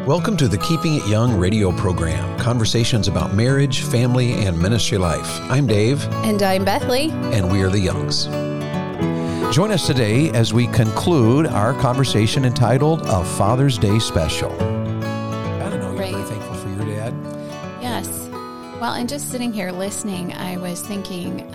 Welcome to the Keeping It Young radio program, conversations about marriage, family, and ministry life. I'm Dave. And I'm Bethany. And we are the Youngs. Join us today as we conclude our conversation entitled A Father's Day Special. I don't know, you're very thankful for your dad? Yes. Well, and just sitting here listening, I was thinking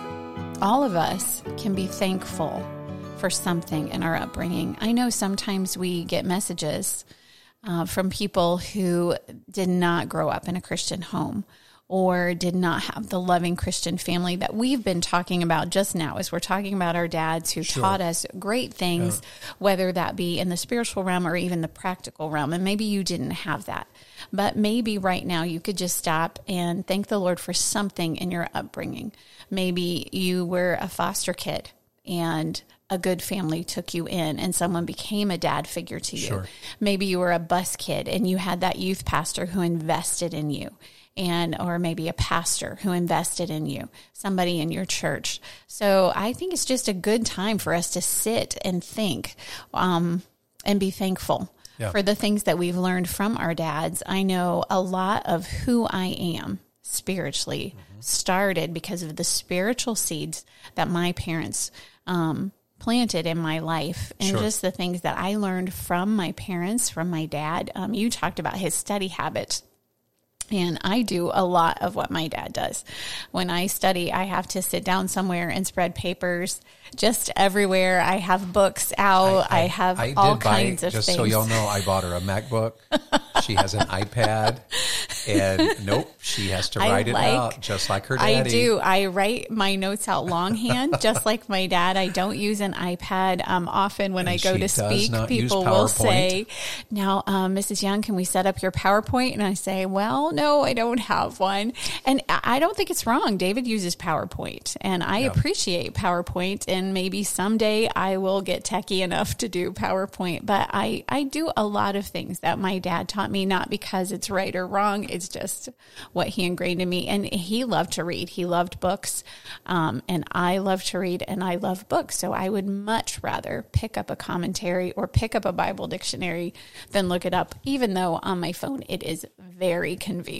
all of us can be thankful for something in our upbringing. I know sometimes we get messages from people who did not grow up in a Christian home or did not have the loving Christian family that we've been talking about just now as we're talking about our dads who taught us great things, whether that be in the spiritual realm or even the practical realm. And maybe you didn't have that. But maybe right now you could just stop and thank the Lord for something in your upbringing. Maybe you were a foster kid and a good family took you in and someone became a dad figure to you. Sure. Maybe you were a bus kid and you had that youth pastor who invested in you, or maybe a pastor who invested in you, somebody in your church. So I think it's just a good time for us to sit and think and be thankful for the things that we've learned from our dads. I know a lot of who I am spiritually started because of the spiritual seeds that my parents planted in my life, and just the things that I learned from my parents, from my dad. You talked about his study habits. And I do a lot of what my dad does. When I study, I have to sit down somewhere and spread papers just everywhere. I have books out. I have all kinds of things. Just so y'all know, I bought her a MacBook. She has an iPad. And she has to write it out just like her daddy. I do. I write my notes out longhand, just like my dad. I don't use an iPad often when I go to speak. People will say, now, Mrs. Young, can we set up your PowerPoint? And I say, well, no, I don't have one. And I don't think it's wrong. David uses PowerPoint, and I appreciate PowerPoint, and maybe someday I will get techie enough to do PowerPoint. But I do a lot of things that my dad taught me, not because it's right or wrong. It's just what he ingrained in me. And he loved to read. He loved books. And I love to read, and I love books. So I would much rather pick up a commentary or pick up a Bible dictionary than look it up, even though on my phone it is very convenient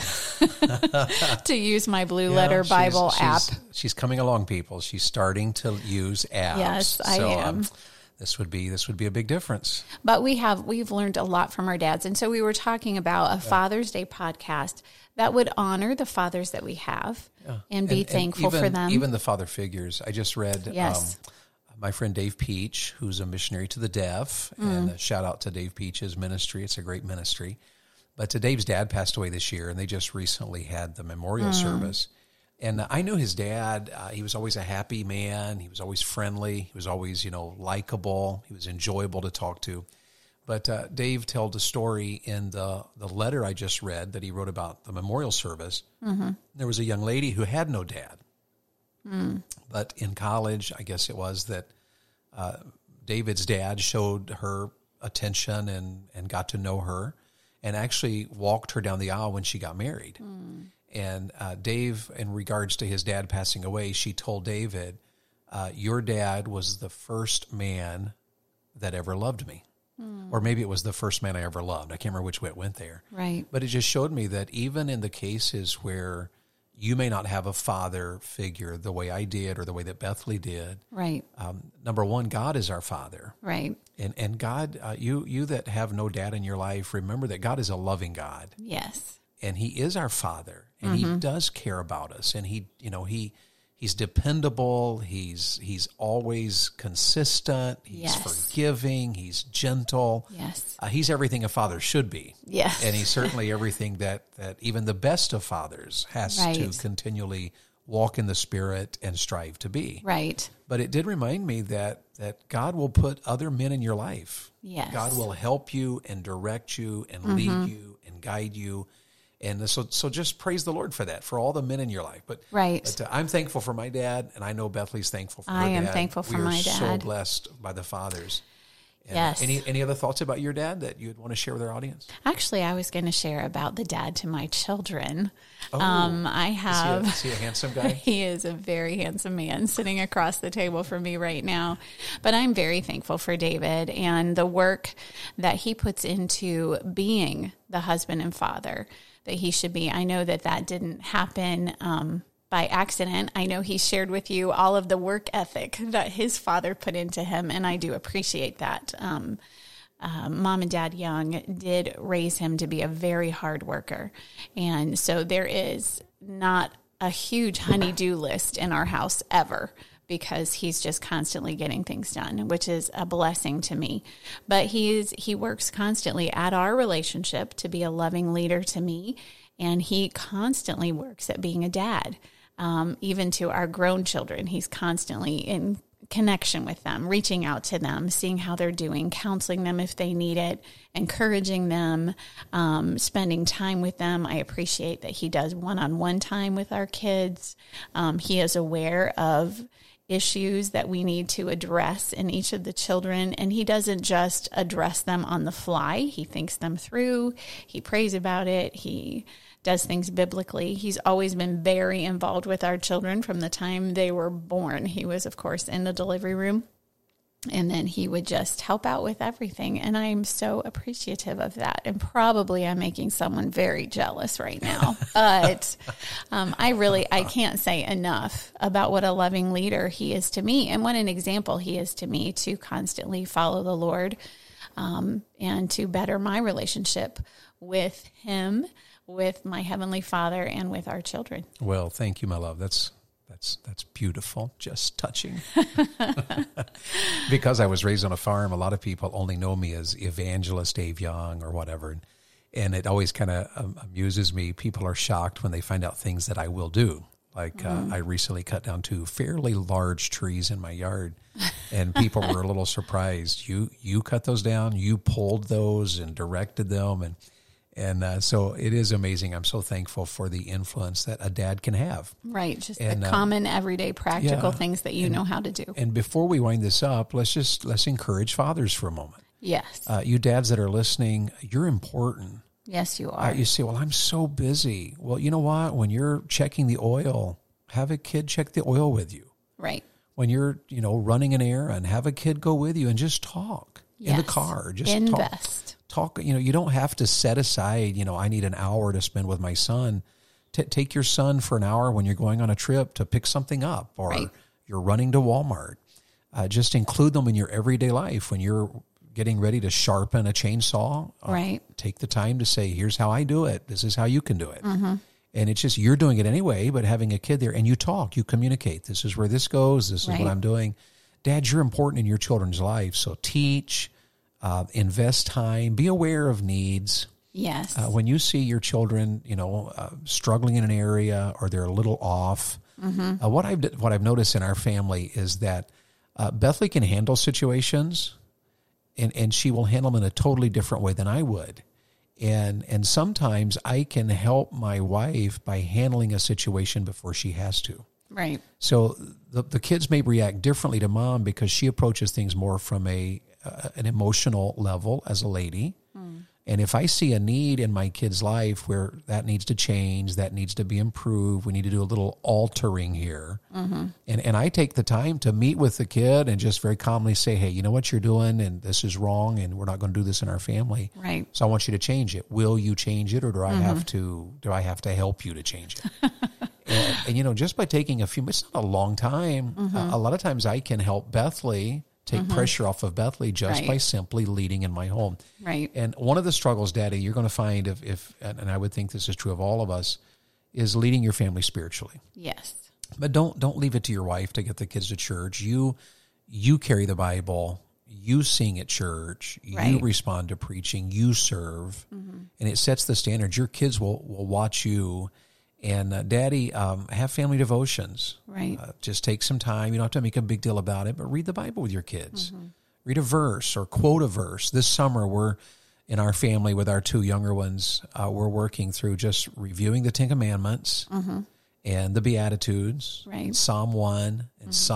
to use my Blue Letter Bible app. She's coming along, people. She's starting to use apps. Yes, I am. This would be a big difference. But we've learned a lot from our dads. And so we were talking about a Father's Day podcast that would honor the fathers that we have and be thankful for them. Even the father figures. I just read my friend Dave Peach, who's a missionary to the deaf, and a shout out to Dave Peach's ministry. It's a great ministry. But Dave's dad passed away this year, and they just recently had the memorial service. And I knew his dad. He was always a happy man. He was always friendly. He was always, likable. He was enjoyable to talk to. But Dave told a story in the letter I just read that he wrote about the memorial service. There was a young lady who had no dad. But in college, I guess it was that David's dad showed her attention and got to know her and actually walked her down the aisle when she got married. And Dave, in regards to his dad passing away, she told David, your dad was the first man that ever loved me. Or maybe it was the first man I ever loved. I can't remember which way it went there. Right. But it just showed me that even in the cases where you may not have a father figure the way I did or the way that Bethany did. Right. Number one, God is our Father. Right. And God, you that have no dad in your life, remember that God is a loving God. Yes. And He is our Father, and He does care about us, and He's dependable. He's always consistent. He's forgiving. He's gentle. Yes. He's everything a father should be. Yes. And He's certainly everything that even the best of fathers has to continually walk in the Spirit and strive to be. Right. But it did remind me that God will put other men in your life. Yes. God will help you and direct you and lead you and guide you. And so just praise the Lord for that, for all the men in your life. But I'm thankful for my dad, and I know Bethany's thankful for her dad. I am thankful for my dad. We are so blessed by the fathers. Yes. Any other thoughts about your dad that you'd want to share with our audience? Actually, I was going to share about the dad to my children. Oh, I have. Is he a handsome guy? He is a very handsome man sitting across the table from me right now. But I'm very thankful for David and the work that he puts into being the husband and father that he should be. I know that didn't happen by accident. I know he shared with you all of the work ethic that his father put into him, and I do appreciate that. Mom and Dad Young did raise him to be a very hard worker. And so there is not a huge honey-do list in our house ever, because he's just constantly getting things done, which is a blessing to me. But he works constantly at our relationship to be a loving leader to me, and he constantly works at being a dad. Even to our grown children, he's constantly in connection with them, reaching out to them, seeing how they're doing, counseling them if they need it, encouraging them, spending time with them. I appreciate that he does one-on-one time with our kids. He is aware of issues that we need to address in each of the children, and he doesn't just address them on the fly. He thinks them through. He prays about it. He does things biblically. He's always been very involved with our children from the time they were born. He was, of course, in the delivery room, and then he would just help out with everything. And I'm so appreciative of that. And probably I'm making someone very jealous right now. But I can't say enough about what a loving leader he is to me, and what an example he is to me to constantly follow the Lord, and to better my relationship with him, with my Heavenly Father, and with our children. Well, thank you, my love. That's beautiful, just touching. Because I was raised on a farm, a lot of people only know me as Evangelist Dave Young or whatever. And it always kind of amuses me. People are shocked when they find out things that I will do. Like I recently cut down 2 fairly large trees in my yard, and people were a little surprised. You cut those down, you pulled those and directed them, and so it is amazing. I'm so thankful for the influence that a dad can have. Right, just the common, everyday, practical things that you know how to do. And before we wind this up, let's encourage fathers for a moment. Yes. You dads that are listening, you're important. Yes, you are. You say, well, I'm so busy. Well, you know what? When you're checking the oil, have a kid check the oil with you. Right. When you're, running an errand, have a kid go with you and just talk in the car. Just invest. Talk. You don't have to set aside, I need an hour to spend with my son. Take your son for an hour when you're going on a trip to pick something up, or you're running to Walmart. Just include them in your everyday life. When you're getting ready to sharpen a chainsaw, take the time to say, here's how I do it. This is how you can do it. Mm-hmm. And it's just, you're doing it anyway, but having a kid there, and you talk, you communicate. This is where this goes. This is what I'm doing. Dad, you're important in your children's life. So teach, invest time, be aware of needs. Yes. When you see your children, struggling in an area, or they're a little off, what I've noticed in our family is that Bethany can handle situations, and she will handle them in a totally different way than I would. And sometimes I can help my wife by handling a situation before she has to. Right. So the kids may react differently to mom because she approaches things more from an emotional level as a lady. And if I see a need in my kid's life where that needs to change, that needs to be improved, we need to do a little altering here. And I take the time to meet with the kid and just very calmly say, hey, you know what you're doing, and this is wrong, and we're not going to do this in our family. Right. So I want you to change it. Will you change it, or do I have to help you to change it? and just by taking a few minutes, it's not a long time. A lot of times I can help Bethany take pressure off of Bethany just by simply leading in my home. Right. And one of the struggles, Daddy, you're going to find and I would think this is true of all of us, is leading your family spiritually. Yes. But don't leave it to your wife to get the kids to church. You carry the Bible, you sing at church, you respond to preaching, you serve, and it sets the standards. Your kids will watch you. And Daddy, have family devotions. Right. Just take some time. You don't have to make a big deal about it, but read the Bible with your kids. Read a verse or quote a verse. This summer, we're in our family with our 2 younger ones. We're working through just reviewing the 10 Commandments and the Beatitudes, Psalm 1 and Psalm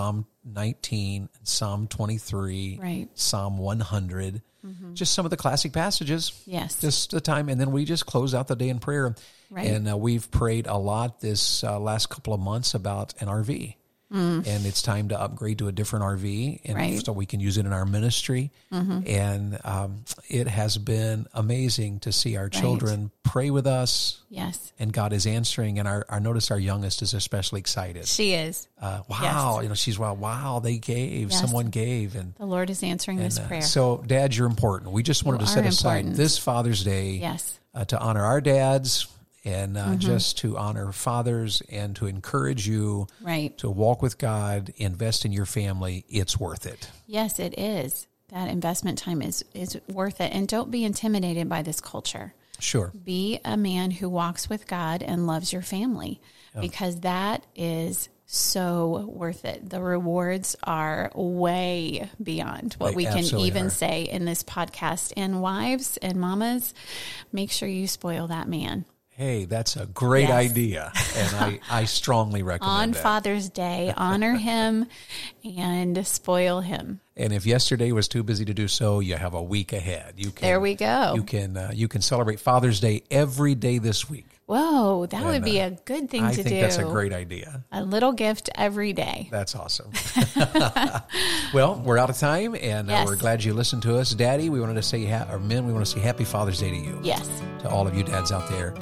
19, Psalm 23, right. Psalm 100, just some of the classic passages. Yes. Just the time. And then we just close out the day in prayer. Right. And we've prayed a lot this last couple of months about an RV. And it's time to upgrade to a different RV, and so we can use it in our ministry. And it has been amazing to see our children pray with us. Yes. And God is answering. And I notice our youngest is especially excited. She is. Wow. Yes. She's, wow, they gave. Yes. Someone gave. And the Lord is answering this prayer. So, Dad, you're important. We just wanted to set aside this Father's Day to honor our dads, and just to honor fathers and to encourage you to walk with God, invest in your family. It's worth it. Yes, it is. That investment time is worth it. And don't be intimidated by this culture. Sure. Be a man who walks with God and loves your family, because that is so worth it. The rewards are way beyond what we can even say in this podcast. And wives and mamas, make sure you spoil that man. Hey, that's a great idea, and I strongly recommend that. On Father's Day, honor him and spoil him. And if yesterday was too busy to do so, you have a week ahead. There we go. You can celebrate Father's Day every day this week. Whoa, that would be a good thing to do. I think that's a great idea. A little gift every day. That's awesome. Well, we're out of time, and we're glad you listened to us. Daddy, we wanted to say, or men, we want to say Happy Father's Day to you. Yes. To all of you dads out there.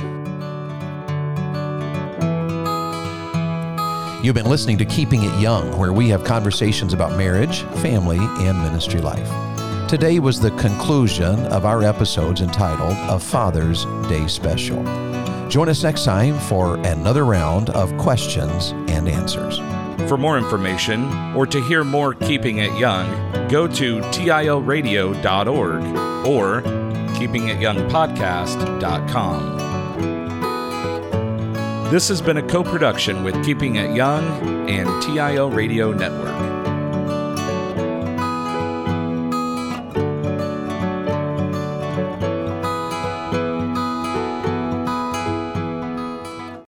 You've been listening to Keeping It Young, where we have conversations about marriage, family, and ministry life. Today was the conclusion of our episodes entitled A Father's Day Special. Join us next time for another round of questions and answers. For more information or to hear more Keeping It Young, go to tilradio.org or keepingityoungpodcast.com. This has been a co-production with Keeping It Young and TIO Radio Network.